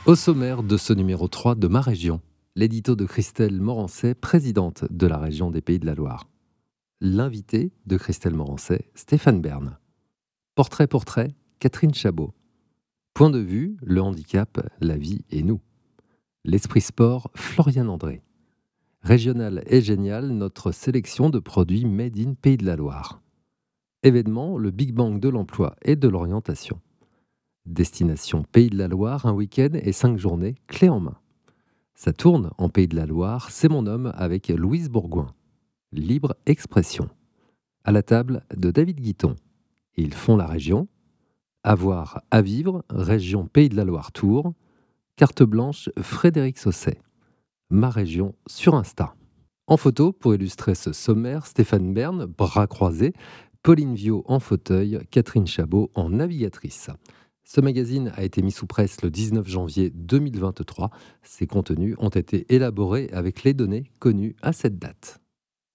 Au sommaire de ce numéro 3 de Ma Région, l'édito de Christelle Morancet, présidente de la région des Pays de la Loire. L'invité de Christelle Morancet, Stéphane Bern. Portrait, Catherine Chabot. Point de vue, le handicap, la vie et nous. L'esprit sport, Florian André. Régional et génial, notre sélection de produits made in Pays de la Loire. Événement, le Big Bang de l'emploi et de l'orientation. Destination Pays de la Loire, un week-end et 5 journées, clé en main. Ça tourne en Pays de la Loire, c'est mon homme avec Louise Bourgoin. Libre expression. À la table de David Guiton. Ils font la région. Avoir à vivre, région Pays de la Loire Tour. Carte blanche Frédéric Sausset. Ma région sur Insta. En photo, pour illustrer ce sommaire, Stéphane Bern, bras croisés, Pauline Viau en fauteuil, Catherine Chabot en navigatrice. Ce magazine a été mis sous presse le 19 janvier 2023. Ses contenus ont été élaborés avec les données connues à cette date.